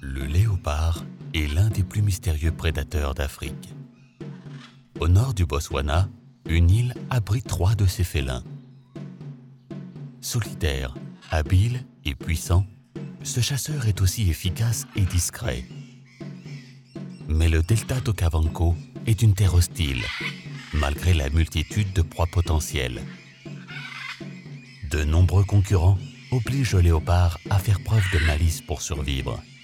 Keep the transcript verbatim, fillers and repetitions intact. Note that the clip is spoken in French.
Le léopard est l'un des plus mystérieux prédateurs d'Afrique. Au nord du Botswana, une île abrite trois de ces félins. Solitaire, habile et puissant, ce chasseur est aussi efficace et discret. Mais le delta d'Okavango est une terre hostile, malgré la multitude de proies potentielles. De nombreux concurrents obligent le léopard à faire preuve de malice pour survivre.